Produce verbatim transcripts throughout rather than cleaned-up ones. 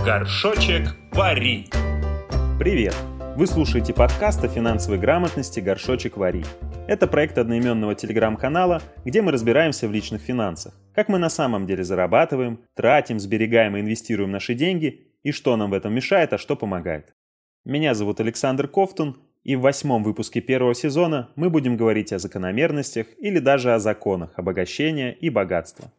Горшочек Вари. Привет! Вы слушаете подкаст о финансовой грамотности «Горшочек Вари». Это проект одноименного телеграм-канала, где мы разбираемся в личных финансах. Как мы на самом деле зарабатываем, тратим, сберегаем и инвестируем наши деньги, и что нам в этом мешает, а что помогает. Меня зовут Александр Ковтун, и в восьмом выпуске первого сезона мы будем говорить о закономерностях или даже о законах обогащения и богатства.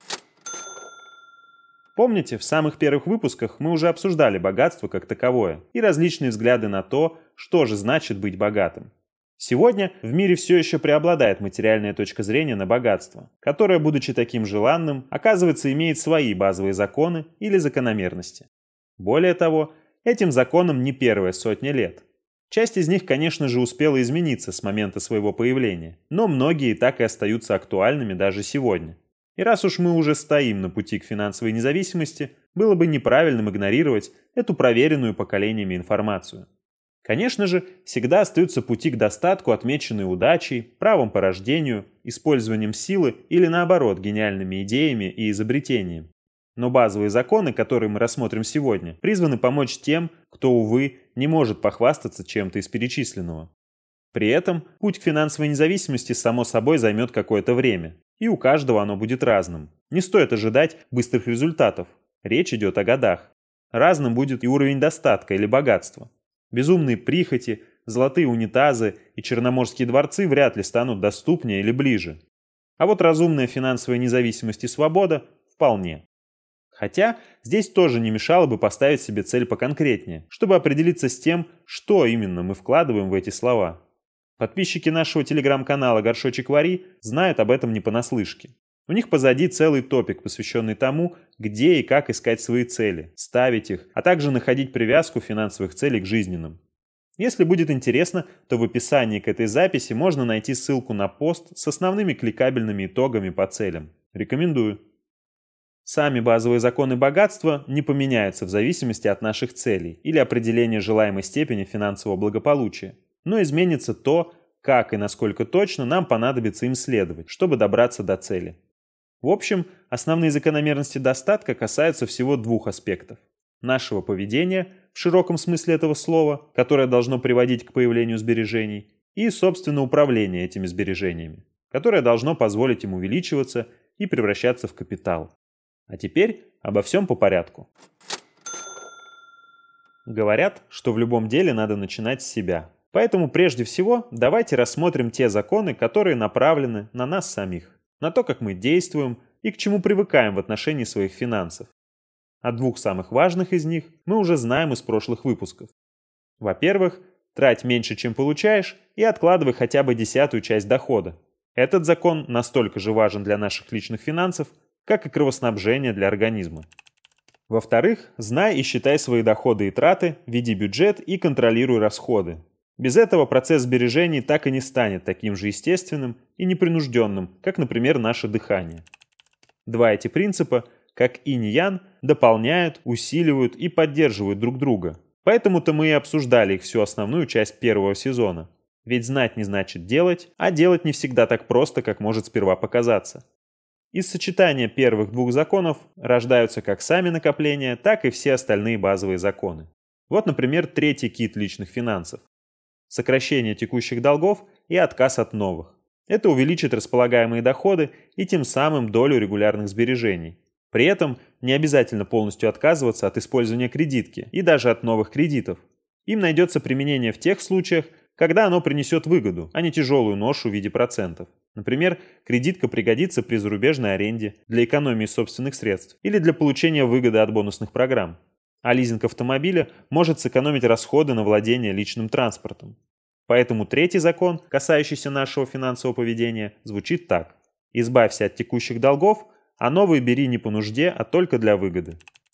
Помните, в самых первых выпусках мы уже обсуждали богатство как таковое и различные взгляды на то, что же значит быть богатым. Сегодня в мире все еще преобладает материальная точка зрения на богатство, которое, будучи таким желанным, оказывается, имеет свои базовые законы или закономерности. Более того, этим законам не первая сотня лет. Часть из них, конечно же, успела измениться с момента своего появления, но многие так и остаются актуальными даже сегодня. И раз уж мы уже стоим на пути к финансовой независимости, было бы неправильным игнорировать эту проверенную поколениями информацию. Конечно же, всегда остаются пути к достатку, отмеченные удачей, правом по рождению, использованием силы или, наоборот, гениальными идеями и изобретением. Но базовые законы, которые мы рассмотрим сегодня, призваны помочь тем, кто, увы, не может похвастаться чем-то из перечисленного. При этом путь к финансовой независимости само собой займет какое-то время, и у каждого оно будет разным. Не стоит ожидать быстрых результатов. Речь идет о годах. Разным будет и уровень достатка или богатства. Безумные прихоти, золотые унитазы и черноморские дворцы вряд ли станут доступнее или ближе. А вот разумная финансовая независимость и свобода – вполне. Хотя здесь тоже не мешало бы поставить себе цель поконкретнее, чтобы определиться с тем, что именно мы вкладываем в эти слова. Подписчики нашего телеграм-канала «Горшочек Вари» знают об этом не понаслышке. У них позади целый топик, посвященный тому, где и как искать свои цели, ставить их, а также находить привязку финансовых целей к жизненным. Если будет интересно, то в описании к этой записи можно найти ссылку на пост с основными кликабельными итогами по целям. Рекомендую. Сами базовые законы богатства не поменяются в зависимости от наших целей или определения желаемой степени финансового благополучия. Но изменится то, как и насколько точно нам понадобится им следовать, чтобы добраться до цели. В общем, основные закономерности достатка касаются всего двух аспектов. Нашего поведения, в широком смысле этого слова, которое должно приводить к появлению сбережений, и, собственно, управления этими сбережениями, которое должно позволить им увеличиваться и превращаться в капитал. А теперь обо всем по порядку. Говорят, что в любом деле надо начинать с себя. Поэтому прежде всего давайте рассмотрим те законы, которые направлены на нас самих, на то, как мы действуем и к чему привыкаем в отношении своих финансов. О двух самых важных из них мы уже знаем из прошлых выпусков. Во-первых, трать меньше, чем получаешь, и откладывай хотя бы десятую часть дохода. Этот закон настолько же важен для наших личных финансов, как и кровоснабжение для организма. Во-вторых, знай и считай свои доходы и траты, веди бюджет и контролируй расходы. Без этого процесс сбережений так и не станет таким же естественным и непринужденным, как, например, наше дыхание. Два эти принципа, как инь-ян, дополняют, усиливают и поддерживают друг друга. Поэтому-то мы и обсуждали их всю основную часть первого сезона. Ведь знать не значит делать, а делать не всегда так просто, как может сперва показаться. Из сочетания первых двух законов рождаются как сами накопления, так и все остальные базовые законы. Вот, например, третий кит личных финансов. Сокращение текущих долгов и отказ от новых. Это увеличит располагаемые доходы и тем самым долю регулярных сбережений. При этом не обязательно полностью отказываться от использования кредитки и даже от новых кредитов. Им найдется применение в тех случаях, когда оно принесет выгоду, а не тяжелую ношу в виде процентов. Например, кредитка пригодится при зарубежной аренде, для экономии собственных средств или для получения выгоды от бонусных программ. А лизинг автомобиля может сэкономить расходы на владение личным транспортом. Поэтому третий закон, касающийся нашего финансового поведения, звучит так. Избавься от текущих долгов, а новые бери не по нужде, а только для выгоды.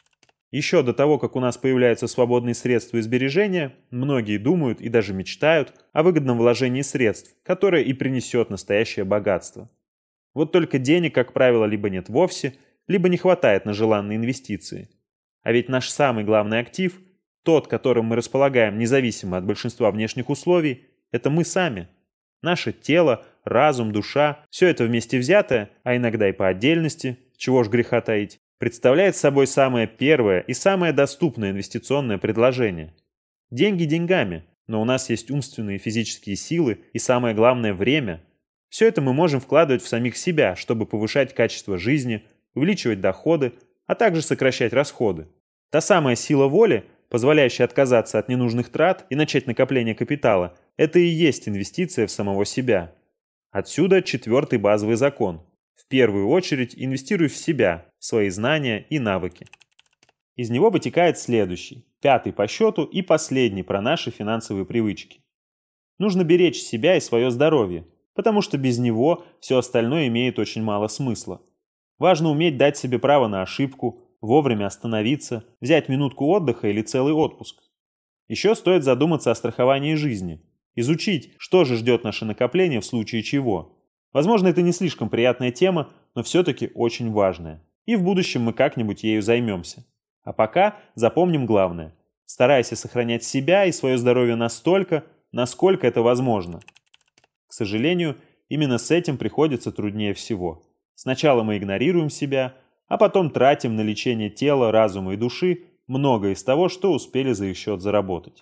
Еще до того, как у нас появляются свободные средства и сбережения, многие думают и даже мечтают о выгодном вложении средств, которое и принесет настоящее богатство. Вот только денег, как правило, либо нет вовсе, либо не хватает на желанные инвестиции. А ведь наш самый главный актив, тот, которым мы располагаем независимо от большинства внешних условий, это мы сами. Наше тело, разум, душа – все это вместе взятое, а иногда и по отдельности, чего ж греха таить, представляет собой самое первое и самое доступное инвестиционное предложение. Деньги деньгами, но у нас есть умственные и физические силы и, самое главное, время. Все это мы можем вкладывать в самих себя, чтобы повышать качество жизни, увеличивать доходы, а также сокращать расходы. Та самая сила воли, позволяющая отказаться от ненужных трат и начать накопление капитала, это и есть инвестиция в самого себя. Отсюда четвертый базовый закон. В первую очередь инвестируй в себя, в свои знания и навыки. Из него вытекает следующий, пятый по счету и последний про наши финансовые привычки. Нужно беречь себя и свое здоровье, потому что без него все остальное имеет очень мало смысла. Важно уметь дать себе право на ошибку, вовремя остановиться, взять минутку отдыха или целый отпуск. Еще стоит задуматься о страховании жизни, изучить, что же ждет наше накопление в случае чего. Возможно, это не слишком приятная тема, но все-таки очень важная. И в будущем мы как-нибудь ею займемся. А пока запомним главное. Старайся сохранять себя и свое здоровье настолько, насколько это возможно. К сожалению, именно с этим приходится труднее всего. Сначала мы игнорируем себя, а потом тратим на лечение тела, разума и души многое из того, что успели за их счет заработать.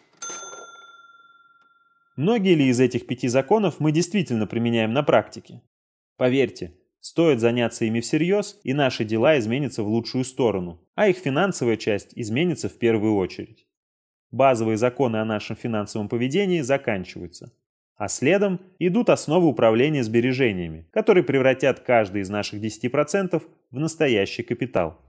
Многие ли из этих пяти законов мы действительно применяем на практике? Поверьте, стоит заняться ими всерьез, и наши дела изменятся в лучшую сторону, а их финансовая часть изменится в первую очередь. Базовые законы о нашем финансовом поведении заканчиваются, а следом идут основы управления сбережениями, которые превратят каждый из наших десяти процентов в настоящий капитал.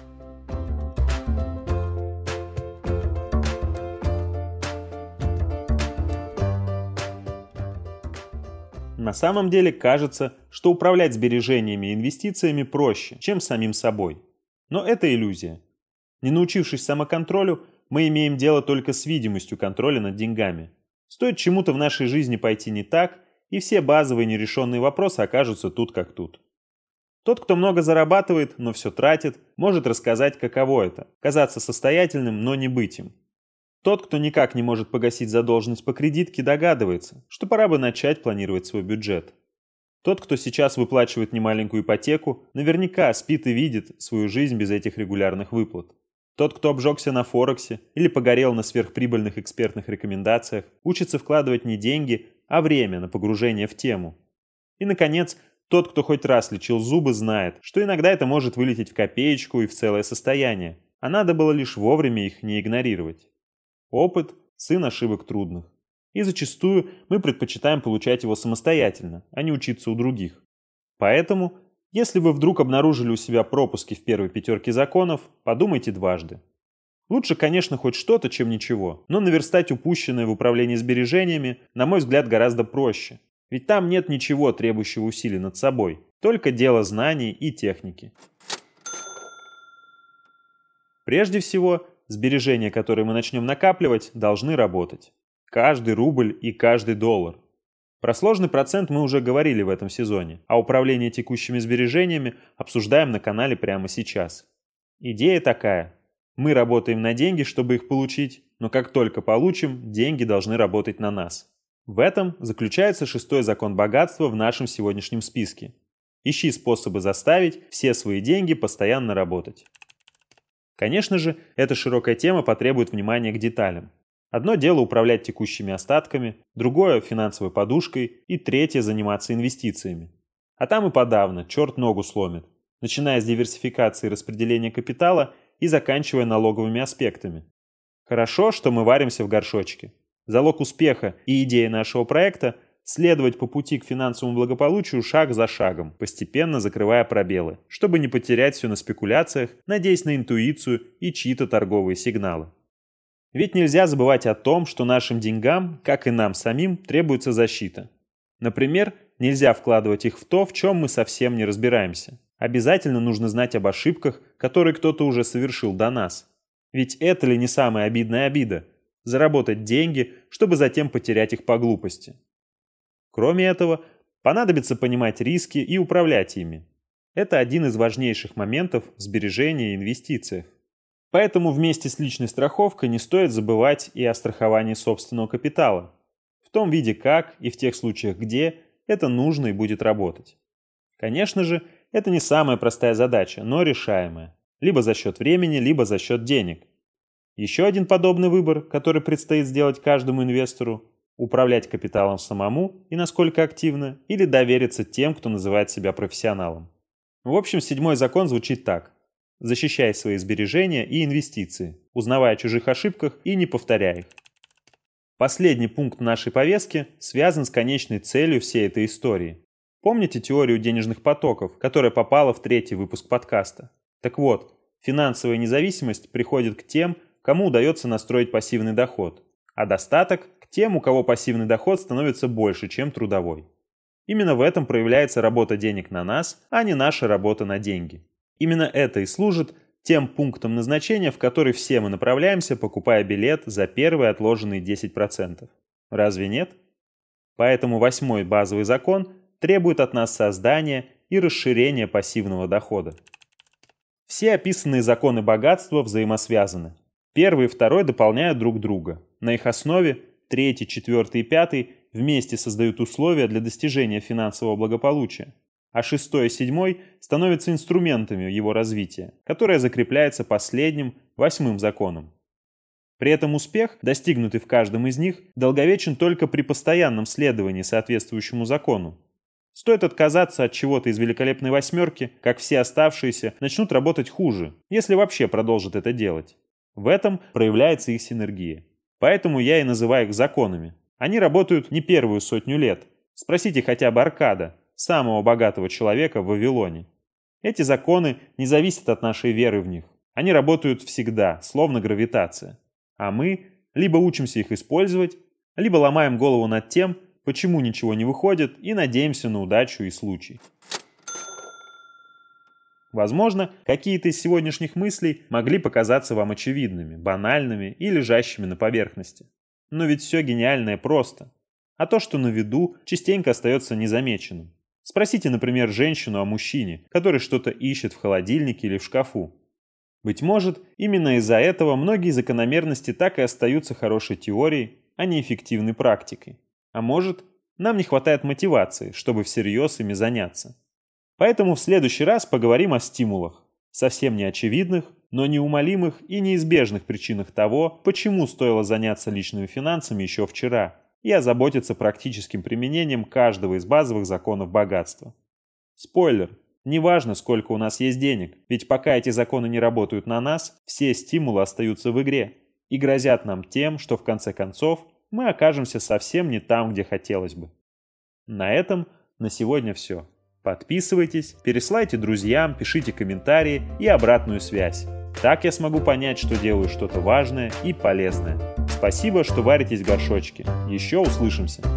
На самом деле кажется, что управлять сбережениями и инвестициями проще, чем самим собой. Но это иллюзия. Не научившись самоконтролю, мы имеем дело только с видимостью контроля над деньгами. Стоит чему-то в нашей жизни пойти не так, и все базовые нерешенные вопросы окажутся тут как тут. Тот, кто много зарабатывает, но все тратит, может рассказать, каково это – казаться состоятельным, но не быть им. Тот, кто никак не может погасить задолженность по кредитке, догадывается, что пора бы начать планировать свой бюджет. Тот, кто сейчас выплачивает немаленькую ипотеку, наверняка спит и видит свою жизнь без этих регулярных выплат. Тот, кто обжегся на Форексе или погорел на сверхприбыльных экспертных рекомендациях, учится вкладывать не деньги, а время на погружение в тему. И, наконец, тот, кто хоть раз лечил зубы, знает, что иногда это может вылететь в копеечку и в целое состояние, а надо было лишь вовремя их не игнорировать. Опыт – сын ошибок трудных. И зачастую мы предпочитаем получать его самостоятельно, а не учиться у других. Поэтому, если вы вдруг обнаружили у себя пропуски в первой пятерке законов, подумайте дважды. Лучше, конечно, хоть что-то, чем ничего, но наверстать упущенное в управлении сбережениями, на мой взгляд, гораздо проще. Ведь там нет ничего, требующего усилий над собой, только дело знаний и техники. Прежде всего, сбережения, которые мы начнем накапливать, должны работать. Каждый рубль и каждый доллар. Про сложный процент мы уже говорили в этом сезоне, а управление текущими сбережениями обсуждаем на канале прямо сейчас. Идея такая. Мы работаем на деньги, чтобы их получить, но как только получим, деньги должны работать на нас. В этом заключается шестой закон богатства в нашем сегодняшнем списке. Ищи способы заставить все свои деньги постоянно работать. Конечно же, эта широкая тема потребует внимания к деталям. Одно дело управлять текущими остатками, другое – финансовой подушкой и третье – заниматься инвестициями. А там и подавно, черт ногу сломит, начиная с диверсификации распределения капитала и заканчивая налоговыми аспектами. Хорошо, что мы варимся в горшочке. Залог успеха и идея нашего проекта – следовать по пути к финансовому благополучию шаг за шагом, постепенно закрывая пробелы, чтобы не потерять все на спекуляциях, надеясь на интуицию и чьи-то торговые сигналы. Ведь нельзя забывать о том, что нашим деньгам, как и нам самим, требуется защита. Например, нельзя вкладывать их в то, в чем мы совсем не разбираемся. Обязательно нужно знать об ошибках, которые кто-то уже совершил до нас. Ведь это ли не самая обидная обида? Заработать деньги, чтобы затем потерять их по глупости. Кроме этого, понадобится понимать риски и управлять ими. Это один из важнейших моментов в сбережении и инвестициях. Поэтому вместе с личной страховкой не стоит забывать и о страховании собственного капитала. В том виде, как и в тех случаях, где это нужно и будет работать. Конечно же, Это не самая простая задача, но решаемая. Либо за счет времени, либо за счет денег. Еще один подобный выбор, который предстоит сделать каждому инвестору – управлять капиталом самому и насколько активно, или довериться тем, кто называет себя профессионалом. В общем, седьмой закон звучит так. Защищай свои сбережения и инвестиции, узнавая о чужих ошибках и не повторяя их. Последний пункт нашей повестки связан с конечной целью всей этой истории. Помните теорию денежных потоков, которая попала в третий выпуск подкаста? Так вот, финансовая независимость приходит к тем, кому удается настроить пассивный доход, а достаток – к тем, у кого пассивный доход становится больше, чем трудовой. Именно в этом проявляется работа денег на нас, а не наша работа на деньги. Именно это и служит тем пунктом назначения, в который все мы направляемся, покупая билет за первые отложенные десять процентов. Разве нет? Поэтому восьмой базовый закон требует от нас создания и расширения пассивного дохода. Все описанные законы богатства взаимосвязаны. Первый и второй дополняют друг друга. На их основе третий, четвертый и пятый вместе создают условия для достижения финансового благополучия, а шестой и седьмой становятся инструментами его развития, которое закрепляется последним, восьмым законом. При этом успех, достигнутый в каждом из них, долговечен только при постоянном следовании соответствующему закону. Стоит отказаться от чего-то из великолепной восьмерки, как все оставшиеся начнут работать хуже, если вообще продолжат это делать. В этом проявляется их синергия. Поэтому я и называю их законами. Они работают не первую сотню лет. Спросите хотя бы Аркада, самого богатого человека в Вавилоне. Эти законы не зависят от нашей веры в них. Они работают всегда, словно гравитация. А мы либо учимся их использовать, либо ломаем голову над тем, почему ничего не выходит, и надеемся на удачу и случай. Возможно, какие-то из сегодняшних мыслей могли показаться вам очевидными, банальными и лежащими на поверхности. Но ведь все гениальное просто. А то, что на виду, частенько остается незамеченным. Спросите, например, женщину о мужчине, который что-то ищет в холодильнике или в шкафу. Быть может, именно из-за этого многие закономерности так и остаются хорошей теорией, а не эффективной практикой. А может, нам не хватает мотивации, чтобы всерьез ими заняться. Поэтому в следующий раз поговорим о стимулах, совсем не очевидных, но неумолимых и неизбежных причинах того, почему стоило заняться личными финансами еще вчера и озаботиться практическим применением каждого из базовых законов богатства. Спойлер, неважно, сколько у нас есть денег, ведь пока эти законы не работают на нас, все стимулы остаются в игре и грозят нам тем, что в конце концов мы окажемся совсем не там, где хотелось бы. На этом на сегодня все. Подписывайтесь, пересылайте друзьям, пишите комментарии и обратную связь. Так я смогу понять, что делаю что-то важное и полезное. Спасибо, что варитесь в горшочке. Еще услышимся.